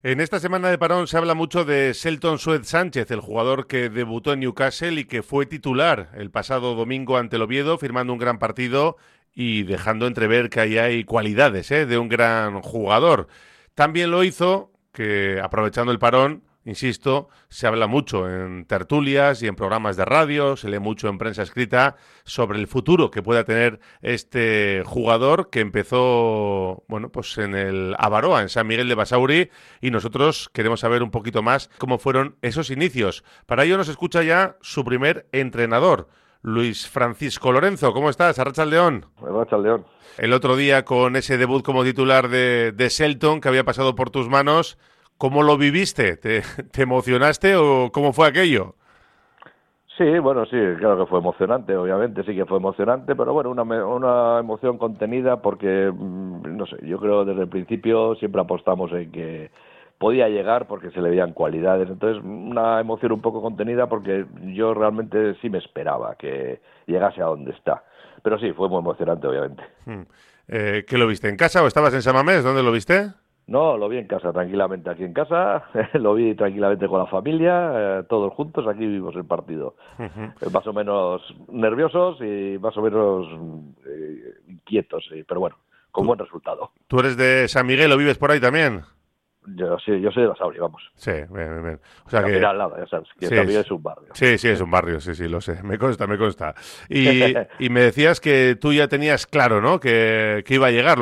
En esta semana de parón se habla mucho de Selton Suez Sánchez, el jugador que debutó en Newcastle y que fue titular el pasado domingo ante el Oviedo, firmando un gran partido y dejando entrever que ahí hay cualidades, de un gran jugador. También lo hizo que, aprovechando el parón, insisto, se habla mucho en tertulias y en programas de radio, se lee mucho en prensa escrita sobre el futuro que pueda tener este jugador que empezó, bueno, pues en el Abaroa, en San Miguel de Basauri, y nosotros queremos saber un poquito más cómo fueron esos inicios. Para ello nos escucha ya su primer entrenador, Luis Francisco Lorenzo. ¿Cómo estás? Arratsaldeón. León. El otro día con ese debut como titular de Selton que había pasado por tus manos, ¿cómo lo viviste? ¿Te emocionaste o cómo fue aquello? Sí, bueno, sí, claro que fue emocionante, obviamente sí que fue emocionante, pero bueno, una emoción contenida porque, no sé, yo creo desde el principio siempre apostamos en que podía llegar porque se le veían cualidades, entonces una emoción un poco contenida porque yo realmente sí me esperaba que llegase a donde está, pero sí, fue muy emocionante, obviamente. Hmm. ¿Qué lo viste? ¿En casa o estabas en Samamés? ¿Dónde lo viste? No, lo vi en casa, tranquilamente aquí en casa, lo vi tranquilamente con la familia, todos juntos, aquí vimos el partido. Más o menos nerviosos y más o menos inquietos, sí, pero bueno, con ¿Tú, buen resultado. tú eres de San Miguel o vives por ahí también? Yo soy de Basauri, vamos. Sí, bien, bien, bien. O sea Caminar que al lado, ya sabes, que sí, también es un barrio. sí, sí, es un barrio, sí, sí, lo sé, me consta, me consta. Y me decías que tú ya tenías claro, ¿no? Que iba a llegar,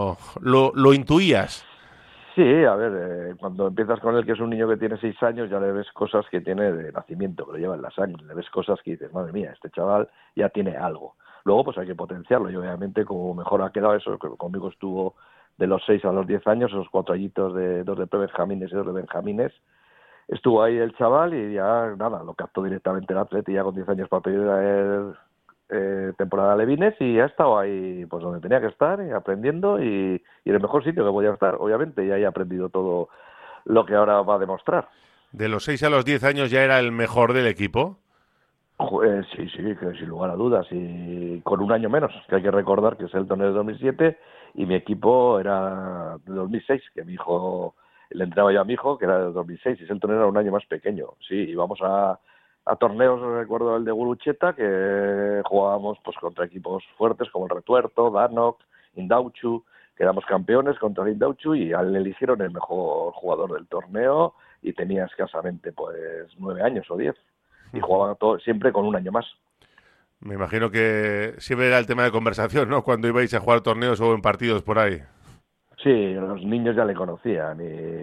lo intuías. Sí, a ver, cuando empiezas con él, que es un niño que tiene 6 años, ya le ves cosas que tiene de nacimiento, que lo lleva en la sangre, le ves cosas que dices, madre mía, este chaval ya tiene algo. Luego, pues hay que potenciarlo, y obviamente, como mejor ha quedado eso, que conmigo estuvo de los 6 a los 10 años, esos 4 añitos de dos de pre-benjamines y dos de benjamines, estuvo ahí el chaval y ya, nada, lo captó directamente el Atleti ya con 10 años para pedir temporada de Levines y ha estado ahí pues donde tenía que estar aprendiendo y en el mejor sitio que podía estar, obviamente, y ahí ha aprendido todo lo que ahora va a demostrar. De los 6 a los 10 años ya era el mejor del equipo. Sí, sí, que sin lugar a dudas, y con un año menos, que hay que recordar que es el torneo de 2007 y mi equipo era de 2006, que mi hijo, le entrenaba yo a mi hijo, que era de 2006, y el torneo era un año más pequeño. Sí, íbamos a torneos, recuerdo el de Gurucheta, que jugábamos pues contra equipos fuertes como el Retuerto, Danok, Indauchu, que éramos campeones contra el Indauchu y a él le eligieron el mejor jugador del torneo y tenía escasamente pues 9 años o 10 y jugaba todo, siempre con un año más. Me imagino que siempre era el tema de conversación, ¿no? Cuando ibais a jugar torneos o en partidos por ahí. Sí, los niños ya le conocían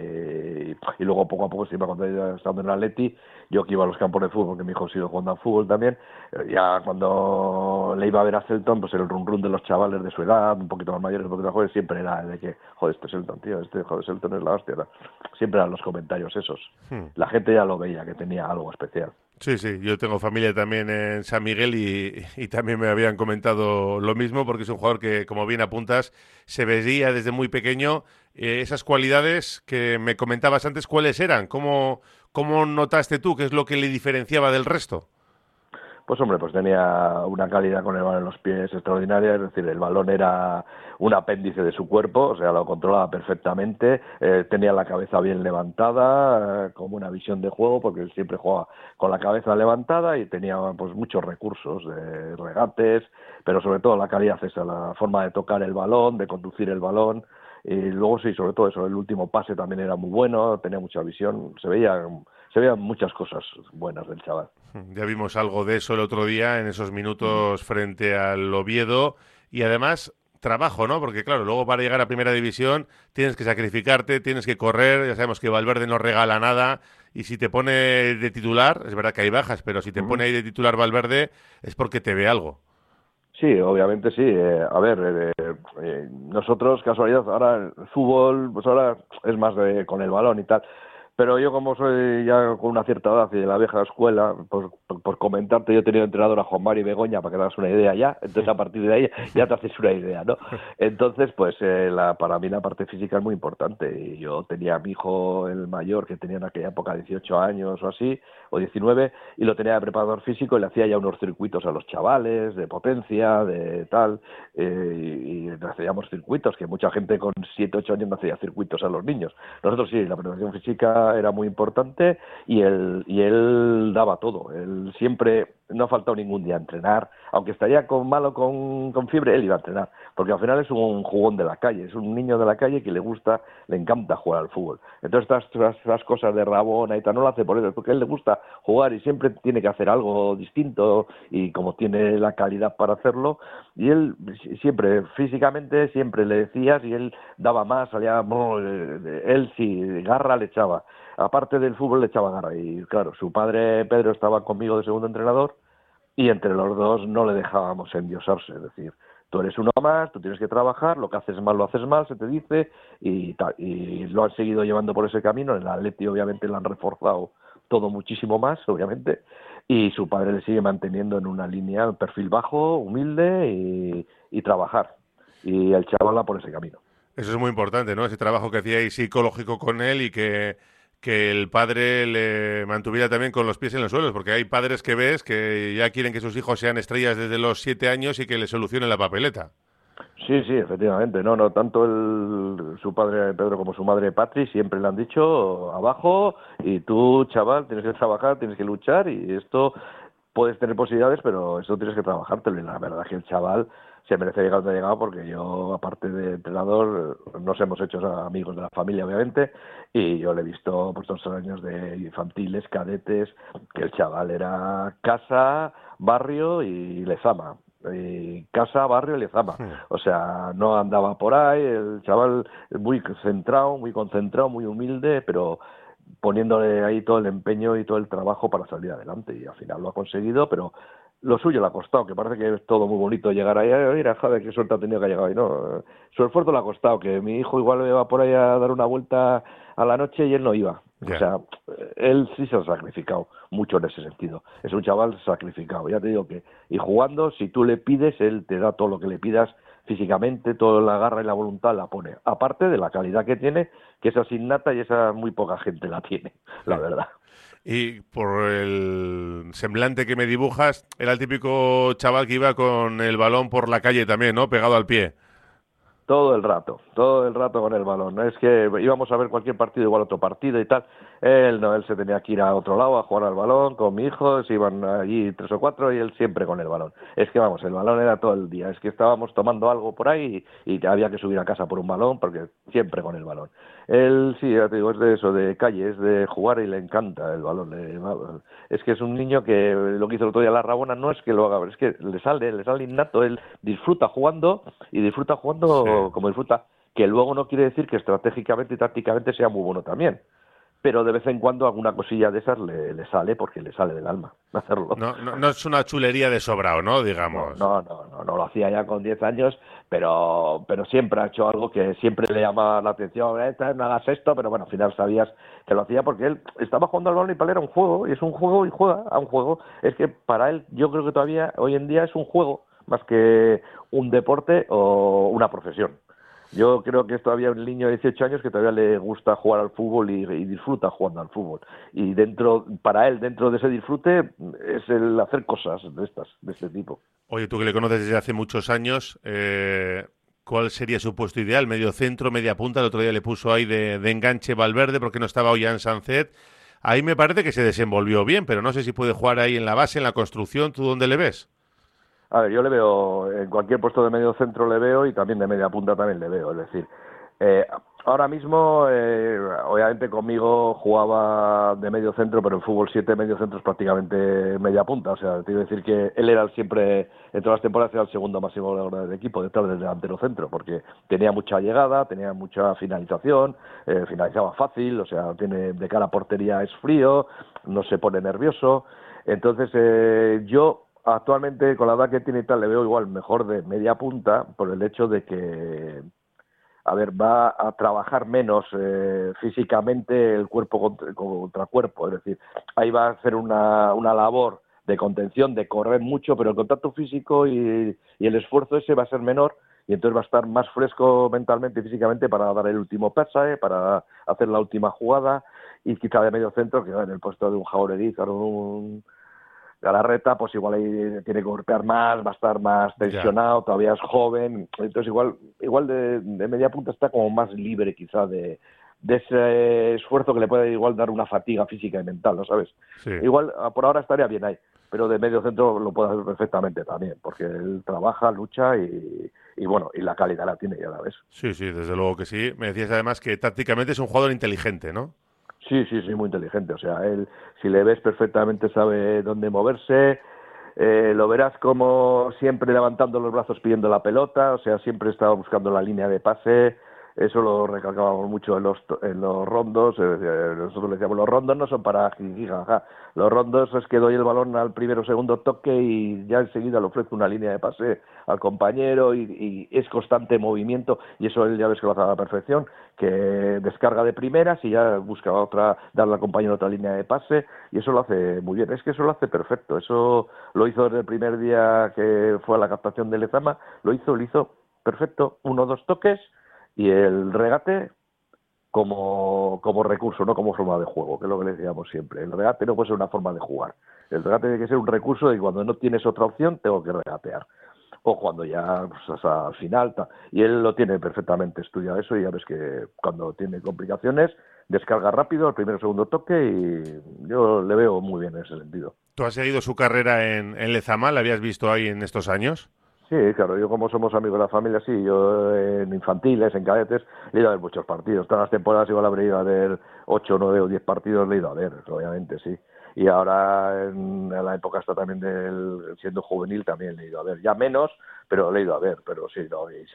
y luego poco a poco, siempre cuando iba estando en el Atleti, yo que iba a los campos de fútbol, que mi hijo ha sido jugando al fútbol también, ya cuando le iba a ver a Celton, pues el run run de los chavales de su edad, un poquito más mayores, un poquito más jóvenes, siempre era de que, joder, este Celton, tío, este joder, Celton es la hostia, ¿no? Siempre eran los comentarios esos. Hmm. La gente ya lo veía, que tenía algo especial. Sí, sí, yo tengo familia también en San Miguel y también me habían comentado lo mismo porque es un jugador que, como bien apuntas, se veía desde muy pequeño. Esas cualidades que me comentabas antes, ¿cuáles eran? ¿Cómo notaste tú qué es lo que le diferenciaba del resto? Pues hombre, pues tenía una calidad con el balón en los pies extraordinaria, es decir, el balón era un apéndice de su cuerpo, o sea, lo controlaba perfectamente, tenía la cabeza bien levantada, como una visión de juego, porque él siempre jugaba con la cabeza levantada y tenía pues muchos recursos de regates, pero sobre todo la calidad esa, la forma de tocar el balón, de conducir el balón, y luego sí, sobre todo eso, el último pase también era muy bueno, tenía mucha visión, se veían muchas cosas buenas del chaval. Ya vimos algo de eso el otro día en esos minutos frente al Oviedo y además trabajo, ¿no? Porque claro, luego para llegar a Primera División tienes que sacrificarte, tienes que correr, ya sabemos que Valverde no regala nada y si te pone de titular, es verdad que hay bajas, pero si te pone ahí de titular Valverde es porque te ve algo. Sí, obviamente sí. A ver, nosotros, casualidad, ahora el fútbol, pues ahora es más con el balón y tal. Pero yo como soy ya con una cierta edad y de la vieja escuela, por comentarte, yo he tenido entrenador a Juan Mari Begoña para que te hagas una idea ya, entonces a partir de ahí ya te haces una idea, ¿no? Entonces, pues para mí la parte física es muy importante y yo tenía a mi hijo, el mayor, que tenía en aquella época 18 años o así, o 19, y lo tenía de preparador físico y le hacía ya unos circuitos a los chavales, de potencia, de tal, y le hacíamos circuitos, que mucha gente con 7, 8 años no hacía circuitos a los niños. Nosotros sí, la preparación física era muy importante y él daba todo. Él siempre, no ha faltado ningún día a entrenar, aunque estaría con fiebre, él iba a entrenar, porque al final es un jugón de la calle, es un niño de la calle que le encanta jugar al fútbol. Entonces estas cosas de Rabona y tal no lo hace por eso, porque a él le gusta jugar y siempre tiene que hacer algo distinto y como tiene la calidad para hacerlo, y él siempre, físicamente, siempre le decías y él daba más, salía, él sí, garra le echaba. Aparte del fútbol le echaba garra y claro, su padre Pedro estaba conmigo de segundo entrenador y entre los dos no le dejábamos endiosarse, es decir, tú eres uno más, tú tienes que trabajar, lo que haces mal lo haces mal, se te dice y tal, y lo han seguido llevando por ese camino. En el Atleti obviamente lo han reforzado todo muchísimo más, obviamente, y su padre le sigue manteniendo en una línea, perfil bajo, humilde y trabajar, y el chaval va por ese camino. Eso es muy importante, ¿no? Ese trabajo que hacíais psicológico con él y que el padre le mantuviera también con los pies en los suelos, porque hay padres que ves que ya quieren que sus hijos sean estrellas desde los 7 años y que le solucionen la papeleta. Sí, sí, efectivamente. No, tanto su padre Pedro como su madre Patri siempre le han dicho abajo y tú, chaval, tienes que trabajar, tienes que luchar y esto puedes tener posibilidades, pero eso tienes que trabajártelo. Y la verdad es que el chaval se merece llegar donde ha llegado porque yo, aparte de entrenador, nos hemos hecho amigos de la familia, obviamente, y yo le he visto pues 2 años de infantiles, cadetes, que el chaval era casa, barrio y Lezama. Casa, barrio, Lezama. O sea, no andaba por ahí, el chaval muy centrado, muy concentrado, muy humilde, pero poniéndole ahí todo el empeño y todo el trabajo para salir adelante. Y al final lo ha conseguido, pero lo suyo le ha costado, que parece que es todo muy bonito llegar ahí. Mira, joder, qué suerte ha tenido que ha llegado ahí. No, su esfuerzo le ha costado, que mi hijo igual me va por ahí a dar una vuelta a la noche y él no iba. O sea, él sí se ha sacrificado mucho en ese sentido. Es un chaval sacrificado, ya te digo que, y jugando, si tú le pides, él te da todo lo que le pidas físicamente, toda la garra y la voluntad la pone. Aparte de la calidad que tiene, que esa es innata y esa muy poca gente la tiene, la verdad. Y por el semblante que me dibujas, era el típico chaval que iba con el balón por la calle también, ¿no? Pegado al pie. Todo el rato con el balón. No es que íbamos a ver cualquier partido, igual otro partido y tal. Él no, él se tenía que ir a otro lado a jugar al balón con mi hijo, se iban allí 3 o 4 y él siempre con el balón. Es que vamos, el balón era todo el día. Es que estábamos tomando algo por ahí y había que subir a casa por un balón porque siempre con el balón. Él sí, ya te digo, es de eso, de calle, es de jugar y le encanta el balón. Es que es un niño que lo que hizo el otro día la Rabona no es que lo haga, es que le sale innato. Él disfruta jugando y disfruta jugando como disfruta, que luego no quiere decir que estratégicamente y tácticamente sea muy bueno también, pero de vez en cuando alguna cosilla de esas le sale porque le sale del alma hacerlo. No es una chulería de sobrado, ¿no? Digamos. No lo hacía ya con 10 años, pero siempre ha hecho algo que siempre le llama la atención. No hagas esto, pero bueno, al final sabías que lo hacía porque él estaba jugando al balón y para él era un juego, y es un juego y juega a un juego. Es que para él, yo creo que todavía hoy en día es un juego más que un deporte o una profesión. Yo creo que es todavía un niño de 18 años que todavía le gusta jugar al fútbol y disfruta jugando al fútbol. Y para él, dentro de ese disfrute, es el hacer cosas de este tipo. Oye, tú que le conoces desde hace muchos años, ¿cuál sería su puesto ideal? ¿Medio centro, media punta? El otro día le puso ahí de enganche Valverde porque no estaba hoy en Sancet. Ahí me parece que se desenvolvió bien, pero no sé si puede jugar ahí en la base, en la construcción. ¿Tú dónde le ves? A ver, yo le veo, en cualquier puesto de medio centro le veo y también de media punta también le veo. Es decir, ahora mismo, obviamente conmigo jugaba de medio centro, pero en fútbol 7 medio centro es prácticamente media punta. O sea, te quiero decir que él era siempre, en todas las temporadas, era el segundo máximo goleador del equipo, detrás del delantero centro, porque tenía mucha llegada, tenía mucha finalización, finalizaba fácil, o sea, tiene de cara a portería es frío, no se pone nervioso. Entonces, yo actualmente, con la edad que tiene y tal, le veo igual mejor de media punta por el hecho de que a ver, va a trabajar menos físicamente el cuerpo contra cuerpo, es decir, ahí va a hacer una labor de contención, de correr mucho, pero el contacto físico y el esfuerzo ese va a ser menor, y entonces va a estar más fresco mentalmente y físicamente para dar el último pase, para hacer la última jugada, y quizá de medio centro, que en el puesto de un Jauregui, o un Galarreta, pues igual ahí tiene que golpear más, va a estar más tensionado, todavía es joven, entonces igual de media punta está como más libre quizá de ese esfuerzo que le puede igual dar una fatiga física y mental, ¿no sabes? Sí. Igual por ahora estaría bien ahí, pero de medio centro lo puede hacer perfectamente también, porque él trabaja, lucha y bueno, y la calidad la tiene, ya la ves. Sí, sí, desde luego que sí. Me decías además que tácticamente es un jugador inteligente, ¿no? Sí, sí, sí, muy inteligente. O sea, él, si le ves perfectamente, sabe dónde moverse. Lo verás como siempre levantando los brazos pidiendo la pelota. O sea, siempre estaba buscando la línea de pase. Eso lo recalcábamos mucho en los rondos. Nosotros le decíamos, los rondos no son para jijijaja. Los rondos es que doy el balón al primero o segundo toque y ya enseguida le ofrezco una línea de pase al compañero y es constante movimiento. Y eso él ya ves que lo hace a la perfección, que descarga de primeras y ya busca otra, darle al compañero otra línea de pase, y eso lo hace muy bien. Es que eso lo hace perfecto. Eso lo hizo desde el primer día que fue a la captación de Lezama. Lo hizo perfecto. 1 o 2 toques y el regate como recurso, no como forma de juego, que es lo que le decíamos siempre. El regate no puede ser una forma de jugar. El regate tiene que ser un recurso de cuando no tienes otra opción, tengo que regatear. O cuando ya pues, hasta al final. Y él lo tiene perfectamente estudiado eso, y ya ves que cuando tiene complicaciones, descarga rápido el primer o segundo toque, y yo le veo muy bien en ese sentido. ¿Tú has seguido su carrera en Lezama? ¿La habías visto ahí en estos años? Sí, claro, yo como somos amigos de la familia, sí, yo en infantiles, en cadetes, le he ido a ver muchos partidos. Todas las temporadas igual habré ido a ver 8, 9 o 10 partidos, le he ido a ver, obviamente, sí. Y ahora en la época está también siendo juvenil también le he ido a ver. Ya menos, pero le he ido a ver, pero sí, no, y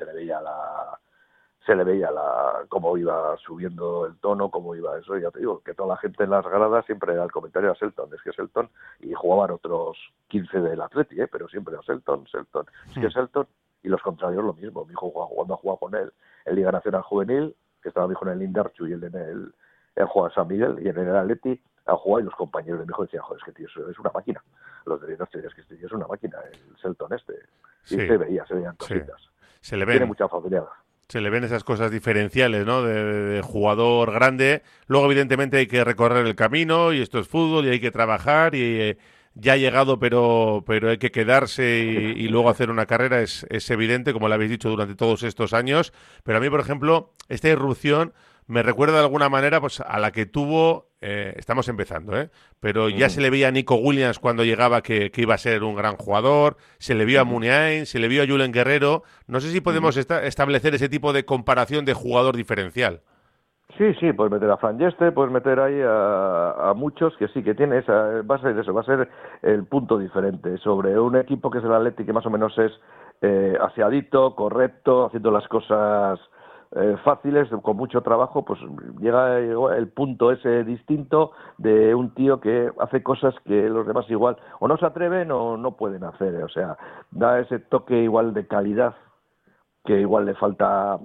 se le veía cómo iba subiendo el tono, cómo iba eso, y ya te digo, que toda la gente en las gradas siempre era el comentario a Selton, es que Selton, y jugaban otros 15 del Atleti, pero siempre era Selton, es que Selton, y los contrarios lo mismo. Mi hijo cuando ha jugado con él en Liga Nacional Juvenil, que estaba mi hijo en el Indarchu y él él juega en San Miguel, y en el Atleti ha jugado, y los compañeros de mi hijo decían, joder, es que tío, eso es una máquina. Los de Indarchu, es que este tío es una máquina, el Selton y Sí, se veían sí. cositas. Se le Tiene ven. mucha facilidad. Se le ven esas cosas diferenciales, ¿no? De jugador grande. Luego, evidentemente, hay que recorrer el camino y esto es fútbol y hay que trabajar y ya ha llegado, pero hay que quedarse y luego hacer una carrera. Es evidente, como lo habéis dicho durante todos estos años. Pero a mí, por ejemplo, esta irrupción me recuerda de alguna manera pues a la que tuvo, estamos empezando, pero ya se le veía a Nico Williams cuando llegaba que iba a ser un gran jugador, se le vio a Muniain, se le vio a Julen Guerrero. No sé si podemos establecer ese tipo de comparación de jugador diferencial. Sí, sí, puedes meter a Fran Yeste, puedes meter ahí a muchos que sí, que tiene esa, va a ser eso, va a ser el punto diferente sobre un equipo que es el Atleti, que más o menos es aseadito, correcto, haciendo las cosas fáciles, con mucho trabajo. Pues llega el punto ese distinto de un tío que hace cosas que los demás igual o no se atreven o no pueden hacer, o sea, da ese toque igual de calidad que igual le falta.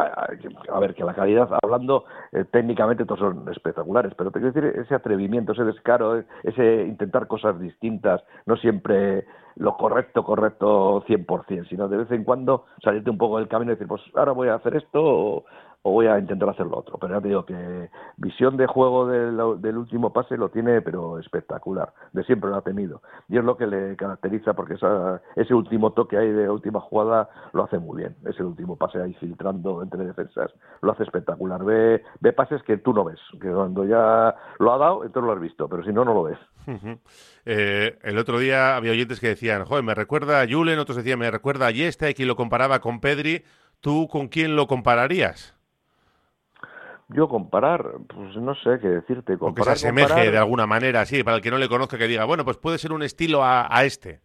A ver, que la calidad, hablando técnicamente, todos son espectaculares, pero te quiero decir, ese atrevimiento, ese descaro, ese intentar cosas distintas, no siempre lo correcto 100%, sino de vez en cuando salirte un poco del camino y decir, pues ahora voy a hacer esto o voy a intentar hacer lo otro. Pero ya te digo que visión de juego del último pase lo tiene, pero espectacular, de siempre lo ha tenido. Y es lo que le caracteriza, porque ese último toque ahí de última jugada lo hace muy bien. Ese último pase ahí filtrando entre defensas lo hace espectacular. Ve pases que tú no ves, que cuando ya lo ha dado, entonces lo has visto, pero si no, no lo ves. El otro día había oyentes que decían, joder, me recuerda a Julen, otros decían, me recuerda a Yesta, hay quien lo comparaba con Pedri. ¿Tú con quién lo compararías? Yo comparar, pues no sé qué decirte. O que se asemeje de alguna manera, sí, para el que no le conozca, que diga, bueno, pues puede ser un estilo a este.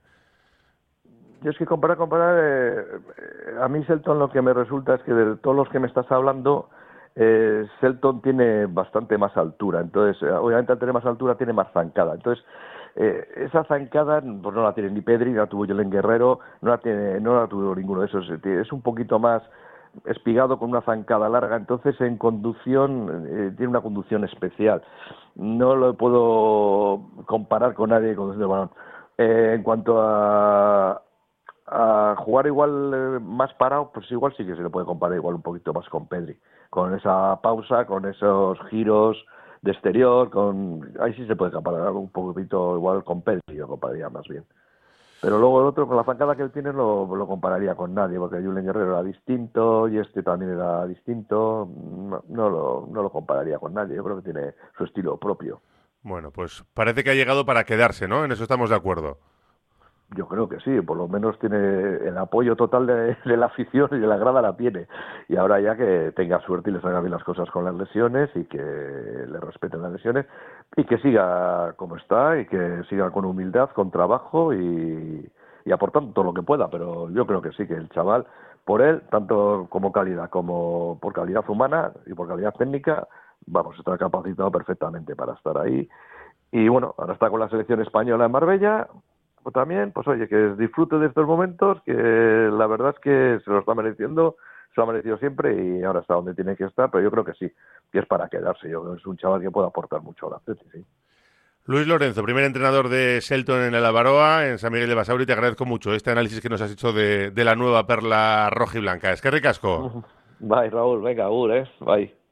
Yo es que comparar, a mí Selton lo que me resulta es que de todos los que me estás hablando, Selton tiene bastante más altura. Entonces, obviamente al tener más altura tiene más zancada. Entonces, esa zancada pues no la tiene ni Pedri, no la tuvo Julen Guerrero, no la tuvo ninguno de esos. Es un poquito más espigado con una zancada larga, entonces en conducción tiene una conducción especial. No lo puedo comparar con nadie con el balón. En cuanto a jugar igual más parado, pues igual sí que se le puede comparar igual un poquito más con Pedri, con esa pausa, con esos giros de exterior, ahí sí se puede comparar un poquito igual con Pedri, yo compararía más bien. Pero luego el otro, con la zancada que él tiene, lo compararía con nadie, porque Julen Guerrero era distinto y este también era distinto. No lo compararía con nadie. Yo creo que tiene su estilo propio. Bueno, pues parece que ha llegado para quedarse, ¿no? En eso estamos de acuerdo. Yo creo que sí, por lo menos tiene el apoyo total de la afición y de la grada la tiene. Y ahora ya que tenga suerte y le salga bien las cosas con las lesiones y que le respeten las lesiones y que siga como está y que siga con humildad, con trabajo y aportando todo lo que pueda. Pero yo creo que sí, que el chaval, por él, tanto como calidad como por calidad humana y por calidad técnica, vamos, está capacitado perfectamente para estar ahí. Y bueno, ahora está con la selección española en Marbella. Pues también, pues oye, que disfrute de estos momentos, que la verdad es que se lo está mereciendo, se lo ha merecido siempre y ahora está donde tiene que estar, pero yo creo que sí, que es para quedarse. Yo creo que es un chaval que puede aportar mucho al Atleti, sí. Luis Lorenzo, primer entrenador de Selton en el Albaroa, en San Miguel de Basauri, te agradezco mucho este análisis que nos has hecho de la nueva perla roja y blanca. Es que ricasco. Bye, Raúl, venga, Bye.